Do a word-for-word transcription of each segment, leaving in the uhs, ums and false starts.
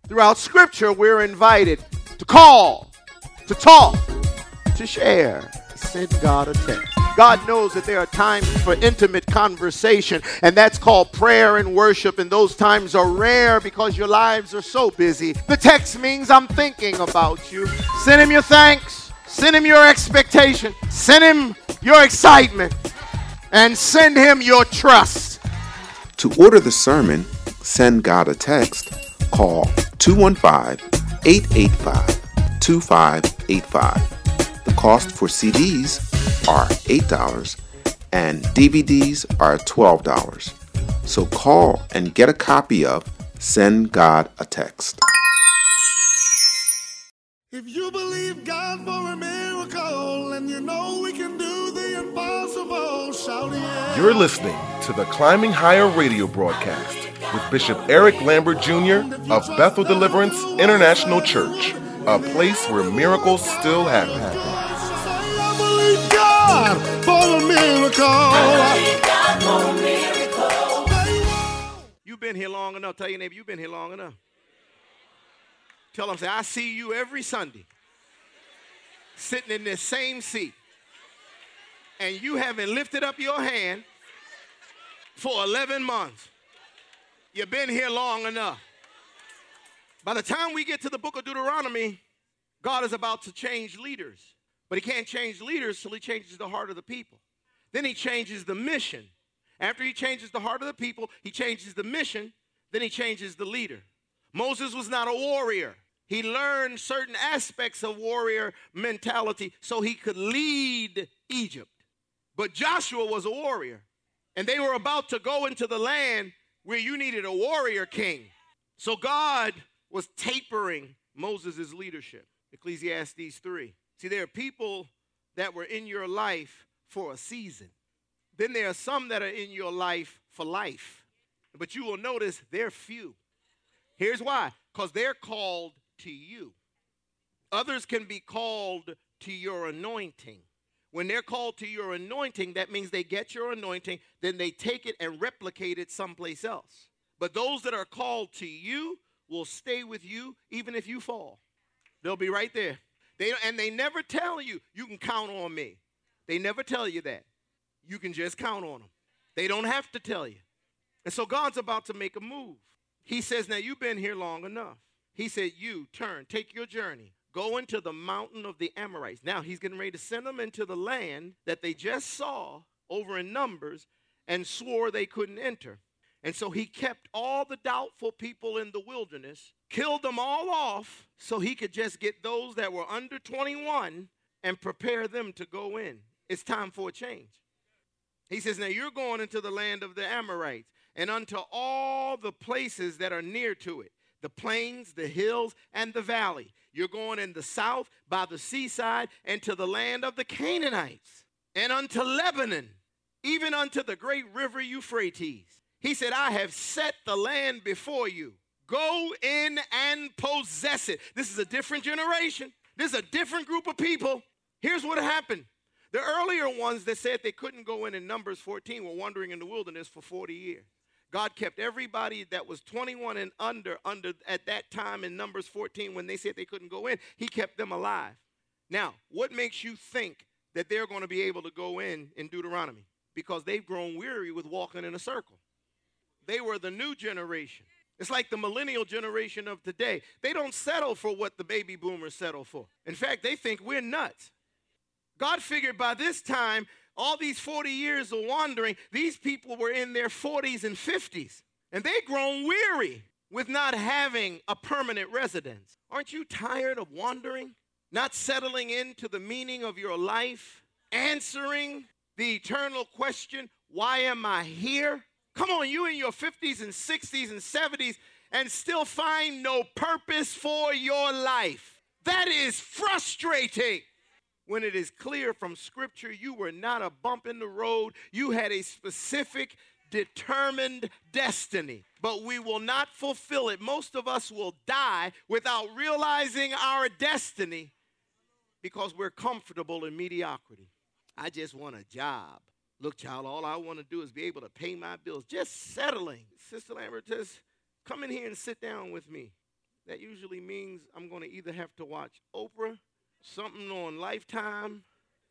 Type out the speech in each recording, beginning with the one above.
Throughout Scripture, we're invited to call, to talk, to share. Send God a text. God knows that there are times for intimate conversation, and that's called prayer and worship, and those times are rare because your lives are so busy. The text means I'm thinking about you. Send him your thanks. Send him your expectation. Send him your excitement. And send him your trust. To order the sermon, Send God a Text, call two one five, eight eight five, two five eight five. The cost for C Ds are eight dollars and D V Ds are twelve dollars. So call and get a copy of Send God a Text. If you believe God for a miracle and you know we can do the impossible, shout yeah. You're listening to the Climbing Higher radio broadcast with Bishop Eric Lambert Junior of Bethel Deliverance International Church, a place where miracles still happen. I believe God for a miracle. I believe God for a miracle. You've been here long enough. Tell your neighbor, you've been here long enough. Tell them, say, I see you every Sunday sitting in this same seat, and you haven't lifted up your hand for eleven months. You've been here long enough. By the time we get to the book of Deuteronomy, God is about to change leaders. But he can't change leaders till he changes the heart of the people. Then he changes the mission. After he changes the heart of the people, he changes the mission. Then he changes the leader. Moses was not a warrior. He learned certain aspects of warrior mentality so he could lead Egypt. But Joshua was a warrior. And they were about to go into the land where you needed a warrior king. So God was tapering Moses' leadership. Ecclesiastes three. See, there are people that were in your life for a season. Then there are some that are in your life for life. But you will notice they're few. Here's why. Because they're called to you. Others can be called to your anointing. When they're called to your anointing, that means they get your anointing, then they take it and replicate it someplace else. But those that are called to you will stay with you even if you fall. They'll be right there. They, and they never tell you, you can count on me. They never tell you that. You can just count on them. They don't have to tell you. And so God's about to make a move. He says, now you've been here long enough. He said, you turn, take your journey. Go into the mountain of the Amorites. Now he's getting ready to send them into the land that they just saw over in Numbers and swore they couldn't enter. And so he kept all the doubtful people in the wilderness, killed them all off so he could just get those that were under twenty-one and prepare them to go in. It's time for a change. He says, now you're going into the land of the Amorites and unto all the places that are near to it, the plains, the hills, and the valley. You're going in the south by the seaside and to the land of the Canaanites and unto Lebanon, even unto the great river Euphrates. He said, I have set the land before you. Go in and possess it. This is a different generation. This is a different group of people. Here's what happened. The earlier ones that said they couldn't go in in Numbers fourteen were wandering in the wilderness for forty years. God kept everybody that was twenty-one and under, under at that time in Numbers fourteen when they said they couldn't go in. He kept them alive. Now, what makes you think that they're going to be able to go in in Deuteronomy? Because they've grown weary with walking in a circle. They were the new generation. It's like the millennial generation of today. They don't settle for what the baby boomers settle for. In fact, they think we're nuts. God figured by this time, all these forty years of wandering, these people were in their forties and fifties. And they've grown weary with not having a permanent residence. Aren't you tired of wandering? Not settling into the meaning of your life? Answering the eternal question, why am I here? Come on, you in your fifties and sixties and seventies and still find no purpose for your life. That is frustrating. When it is clear from Scripture you were not a bump in the road. You had a specific, determined destiny. But we will not fulfill it. Most of us will die without realizing our destiny because we're comfortable in mediocrity. I just want a job. Look, child, all I want to do is be able to pay my bills. Just settling. Sister Lambert, just come in here and sit down with me. that usually means I'm going to either have to watch Oprah, something on Lifetime,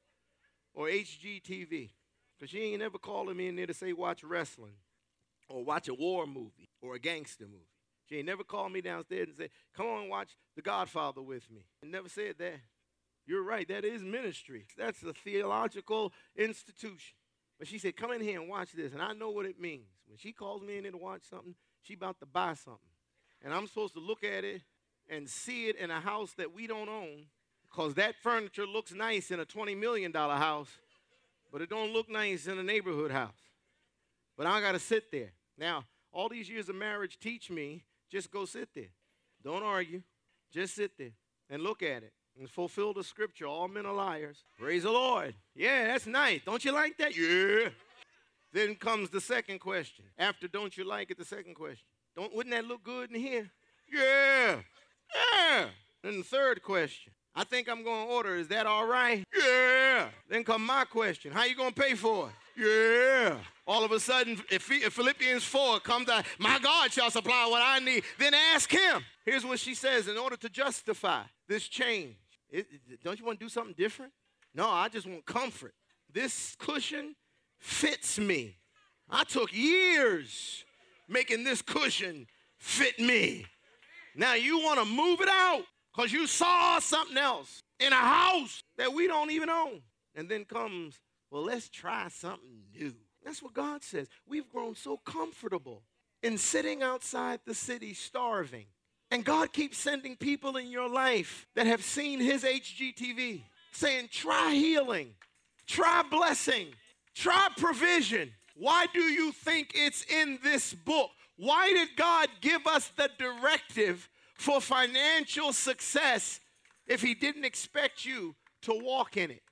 or H G T V. Because she ain't never calling me in there to say watch wrestling or watch a war movie or a gangster movie. She ain't never called me downstairs and said, come on, watch The Godfather with me. And never said that. You're right, that is ministry. That's a theological institution. But she said, come in here and watch this. And I know what it means. When she calls me in here to watch something, she about to buy something. And I'm supposed to look at it and see it in a house that we don't own, because that furniture looks nice in a twenty million dollars house, but it don't look nice in a neighborhood house. But I got to sit there. Now, all these years of marriage teach me, just go sit there. Don't argue. Just sit there and look at it and fulfill the scripture. All men are liars. Praise the Lord. Yeah, that's nice. Don't you like that? Yeah. Then comes the second question. After don't you like it, the second question. Don't, wouldn't that look good in here? Yeah. Yeah. Then the third question. I think I'm going to order. Is that all right? Yeah. Then come my question. How you going to pay for it? Yeah. All of a sudden, if, if Philippians four comes out, my God shall supply what I need, then ask him. Here's what she says in order to justify this change. It, it, don't you want to do something different? No, I just want comfort. This cushion fits me. I took years making this cushion fit me. Now you want to move it out because you saw something else in a house that we don't even own. And then comes, well, let's try something new. That's what God says. We've grown so comfortable in sitting outside the city starving. And God keeps sending people in your life that have seen his H G T V saying, try healing, try blessing, try provision. Why do you think it's in this book? Why did God give us the directive for financial success if he didn't expect you to walk in it?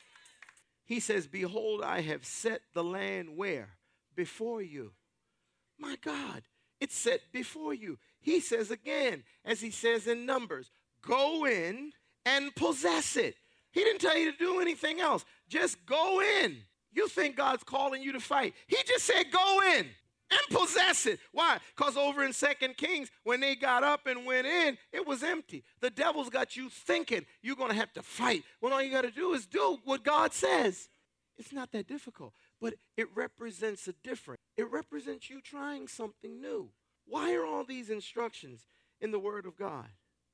He says, behold, I have set the land where? Before you. My God, it's set before you. He says again, as he says in Numbers, go in and possess it. He didn't tell you to do anything else. Just go in. You think God's calling you to fight. He just said go in and possess it. Why? Because over in Second Kings, when they got up and went in, it was empty. The devil's got you thinking you're going to have to fight. Well, all you got to do is do what God says. It's not that difficult, but it represents a difference. It represents you trying something new. Why are all these instructions in the Word of God?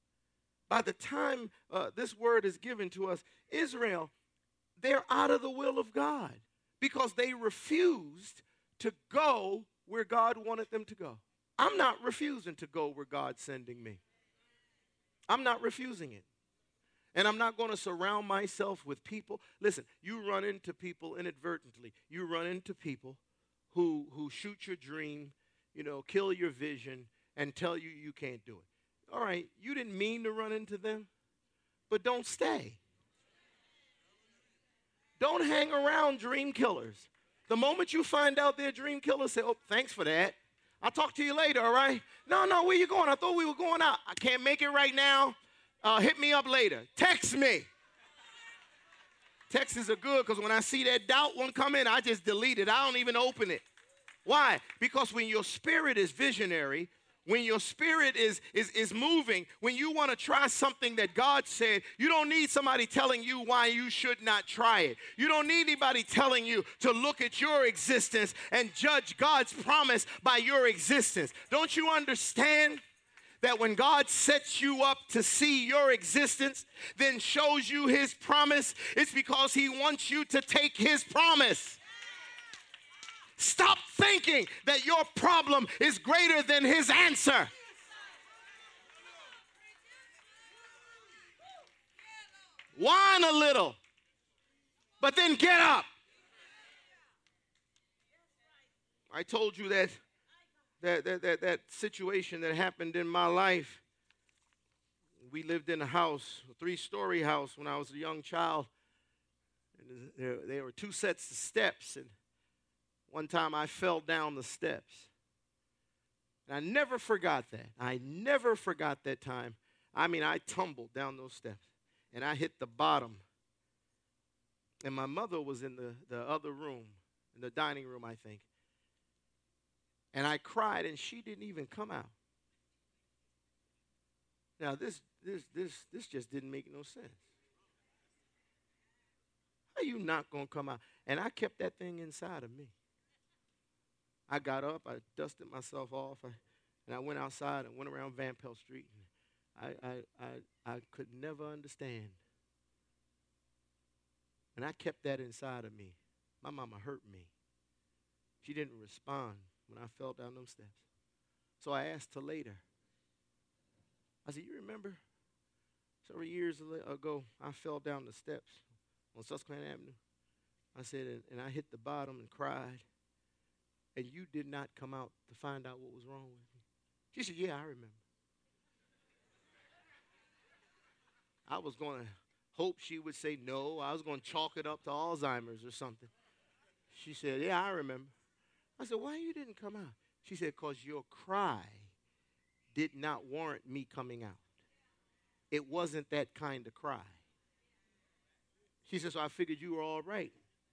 By the time uh, this word is given to us, Israel, they're out of the will of God because they refused to go where God wanted them to go. I'm not refusing to go where God's sending me. I'm not refusing it. And I'm not going to surround myself with people. Listen, you run into people inadvertently. You run into people who, who shoot your dream, you know, kill your vision, and tell you you can't do it. All right, you didn't mean to run into them, but don't stay. Don't hang around dream killers. The moment you find out they're dream killers, say, oh, thanks for that. I'll talk to you later, all right? No, no, where you going? I thought we were going out. I can't make it right now. Uh, hit me up later. Text me. Texts are good because when I see that doubt one come in, I just delete it. I don't even open it. Why? Because when your spirit is visionary, when your spirit is, is, is moving, when you want to try something that God said, you don't need somebody telling you why you should not try it. You don't need anybody telling you to look at your existence and judge God's promise by your existence. Don't you understand that when God sets you up to see your existence, then shows you his promise, it's because he wants you to take his promise. Stop thinking that your problem is greater than his answer. Whine a little, but then get up. I told you that that, that, that, that situation that happened in my life. We lived in a house, a three-story house when I was a young child. And there, there were two sets of steps, and one time I fell down the steps. And I never forgot that. I never forgot that time. I mean, I tumbled down those steps, and I hit the bottom. And my mother was in the, the other room, in the dining room, I think. And I cried, and she didn't even come out. Now, this, this, this, this just didn't make no sense. How you not going to come out? And I kept that thing inside of me. I got up, I dusted myself off, I, and I went outside and went around Van Pelt Street. And I, I, I, I could never understand. And I kept that inside of me. My mama hurt me. She didn't respond when I fell down them steps. So I asked her later. I said, you remember several years ago, I fell down the steps on Susquehanna Avenue. I said, and, and I hit the bottom and cried. And you did not come out to find out what was wrong with me. She said, yeah, I remember. I was going to hope she would say no. I was going to chalk it up to Alzheimer's or something. She said, yeah, I remember. I said, why you didn't come out? She said, because your cry did not warrant me coming out. It wasn't that kind of cry. She said, so I figured you were all right.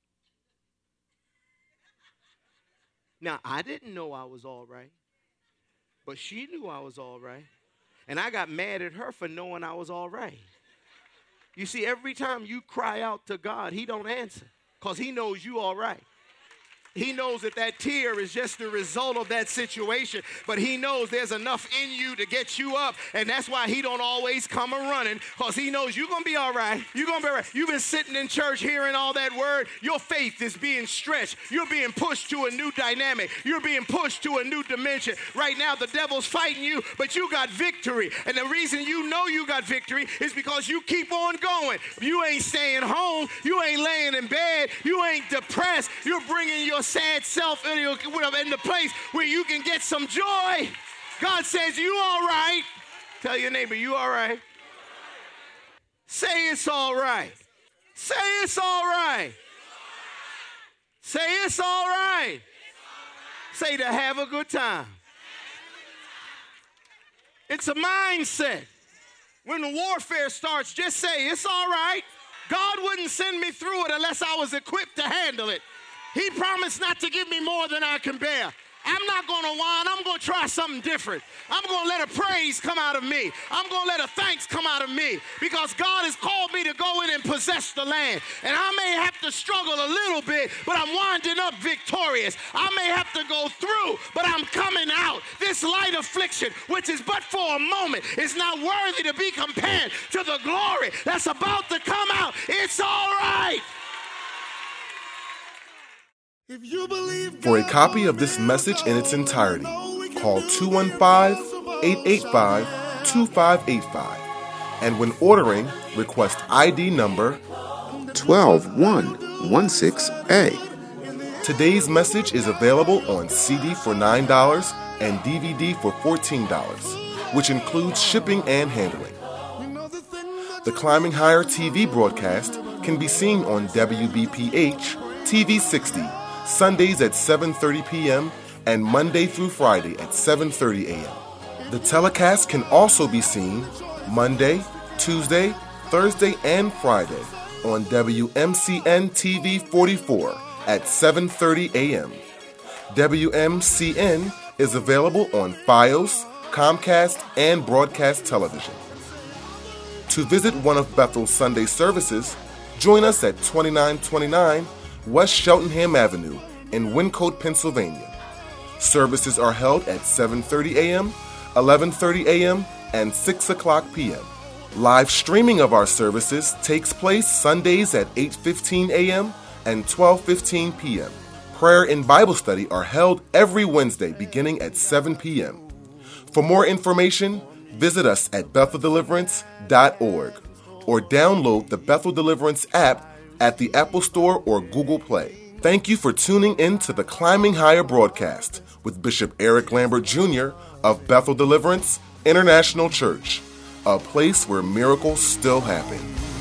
Now, I didn't know I was all right, but she knew I was all right. And I got mad at her for knowing I was all right. You see, every time you cry out to God, he don't answer because he knows you all right. He knows that that tear is just the result of that situation, but he knows there's enough in you to get you up, and that's why he don't always come a running, because he knows you're going to be all right. You're going to be all right. You've been sitting in church hearing all that word. Your faith is being stretched. You're being pushed to a new dynamic. You're being pushed to a new dimension. Right now, the devil's fighting you, but you got victory, and the reason you know you got victory is because you keep on going. You ain't staying home. You ain't laying in bed. You ain't depressed. You're bringing your sad self in the place where you can get some joy. God says, you all right. Tell your neighbor, you all right. Say it's all right. Say it's all right. Say it's all right. Say to have a good time. It's a mindset. When the warfare starts, just say, it's all right. God wouldn't send me through it unless I was equipped to handle it. He promised not to give me more than I can bear. I'm not going to whine. I'm going to try something different. I'm going to let a praise come out of me. I'm going to let a thanks come out of me because God has called me to go in and possess the land. And I may have to struggle a little bit, but I'm winding up victorious. I may have to go through, but I'm coming out. This light affliction, which is but for a moment, is not worthy to be compared to the glory that's about to come out. It's all right. For a copy of this message in its entirety, call two one five, eight eight five, two five eight five. And when ordering, request I D number one two one one six A. Today's message is available on C D for nine dollars and D V D for fourteen dollars, which includes shipping and handling. The Climbing Higher T V broadcast can be seen on W B P H T V sixty, Sundays at seven thirty p.m. and Monday through Friday at seven thirty a.m. The telecast can also be seen Monday, Tuesday, Thursday, and Friday on W M C N T V forty-four at seven thirty a.m. W M C N is available on Fios, Comcast, and Broadcast Television. To visit one of Bethel's Sunday services, join us at twenty-nine twenty-nine West Cheltenham Avenue in Wyncote, Pennsylvania. Services are held at seven thirty a.m., eleven thirty a.m., and six o'clock p.m. Live streaming of our services takes place Sundays at eight fifteen a.m. and twelve fifteen p.m. Prayer and Bible study are held every Wednesday beginning at seven p.m. For more information, visit us at bethel deliverance dot org or download the Bethel Deliverance app at the Apple Store or Google Play. Thank you for tuning in to the Climbing Higher broadcast with Bishop Eric Lambert Junior of Bethel Deliverance International Church, a place where miracles still happen.